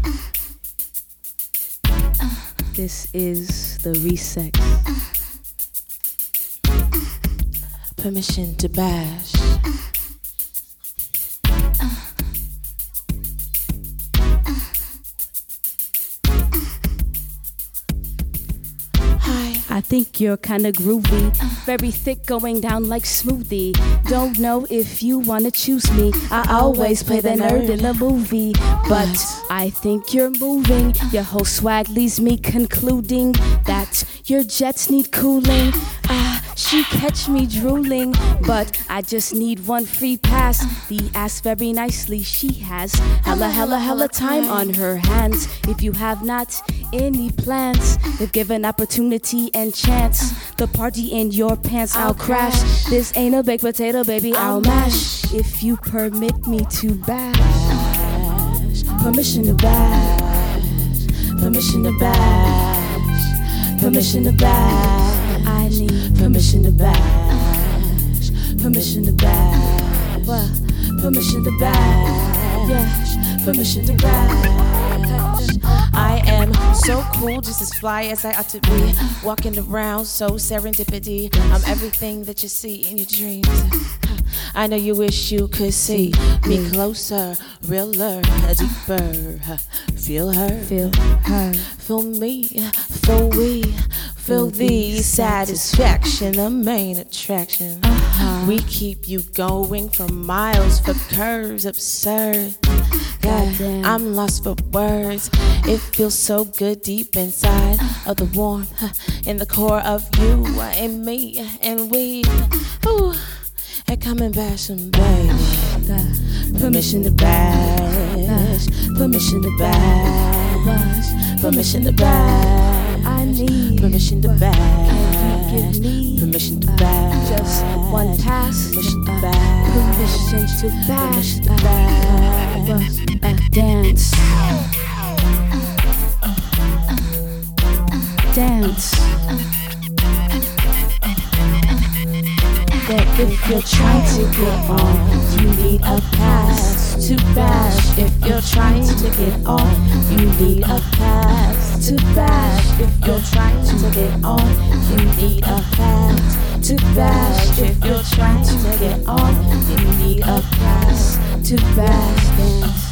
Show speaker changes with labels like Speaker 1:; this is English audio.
Speaker 1: This is the reset.
Speaker 2: Permission to bash.
Speaker 1: I think you're kinda groovy, very thick going down like smoothie. Don't know if you wanna choose me. I always play the nerd in the movie, but I think you're moving. Your whole swag leaves me concluding that your jets need cooling. She catch me drooling, but I just need one free pass. The ass very nicely she has. Hella time on her hands. If you have not any plans, if given opportunity and chance, the party in your pants I'll crash. This ain't a baked potato, baby, I'll mash. If you permit me to bash, permission to bash, permission to bash, permission to bash. I need permission to bash, permission to bash, permission to bash, yeah, permission to bash.
Speaker 2: I am so cool, just as fly as I ought to be. Walking around so serendipity. I'm everything that you see in your dreams. I know you wish you could see me closer, realer, deeper. Feel her,
Speaker 1: feel her,
Speaker 2: feel me, feel we, feel the satisfaction, the main attraction. We keep you going for miles, for curves absurd. Yeah, I'm lost for words. It feels so good deep inside of the warmth in the core of you and me and we. Ooh. And come and bash them, babe. Permission to bash, permission to bash, permission to bash.
Speaker 1: I need
Speaker 2: permission to bash,
Speaker 1: give me
Speaker 2: permission to bash.
Speaker 1: Just one pass,
Speaker 2: permission to bash,
Speaker 1: permission to bash,
Speaker 2: permission to bash.
Speaker 1: Dance, dance. That if you're trying to get on, you need a pass to bash. If you're trying to get on, you need a pass to bash. If you're trying to get on, you need a pass to bash. If you're trying to get on, you need a pass to bash. Dance.